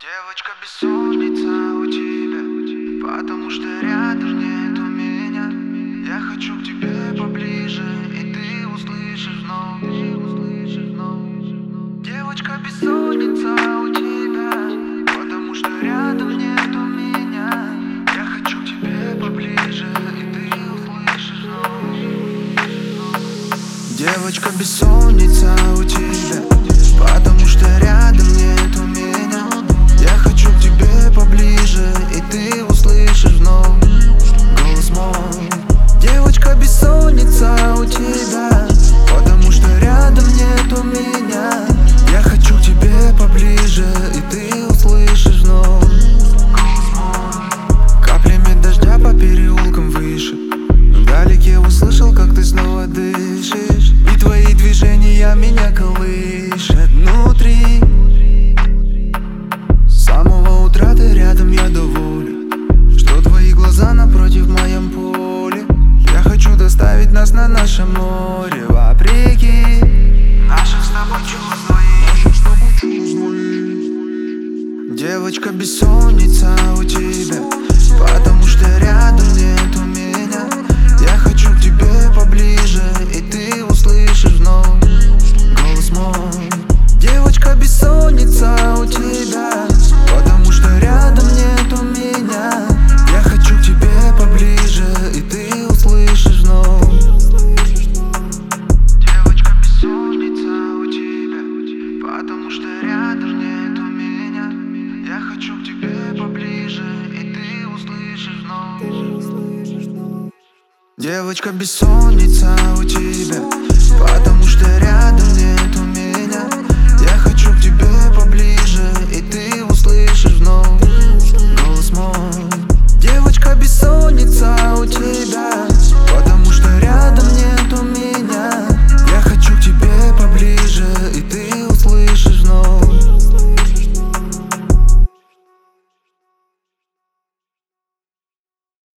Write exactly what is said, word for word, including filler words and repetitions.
Девочка бессонница у тебя, потому что рядом нету меня. Я хочу к тебе поближе, и ты услышишь вновь, ты услышишь вновь. Девочка бессонница у тебя, потому что рядом нету меня. Я хочу к тебе поближе, и ты услышишь вновь. Девочка бессонница у тебя, потому что рядом нету меня. Я хочу к тебе поближе, и ты услышишь вновь голос мой. Девочка бессонница у тебя, потому что рядом нету меня. Я хочу к тебе поближе, и ты услышишь вновь голос мой. Каплями дождя по переулкам выше, вдалеке услышал, как ты снова дышишь, и твои движения меня колышат внутри. С самого утра ты рядом, я доволен, что твои глаза напротив в моем поле. Я хочу доставить нас на наше море, вопреки наших с тобой чувств. Девочка бессонница у тебя, потому что рядом нету меня. Я хочу к тебе поближе, и ты услышишь вновь голос мой. Девочка бессонница у тебя, потому что рядом нету меня. Я хочу к тебе поближе, и ты услышишь вновь. Девочка бессонница у тебя, потому что рядом нету меня. Я хочу к тебе поближе, и ты услышишь вновь. Девочка бессонница у тебя, потому что рядом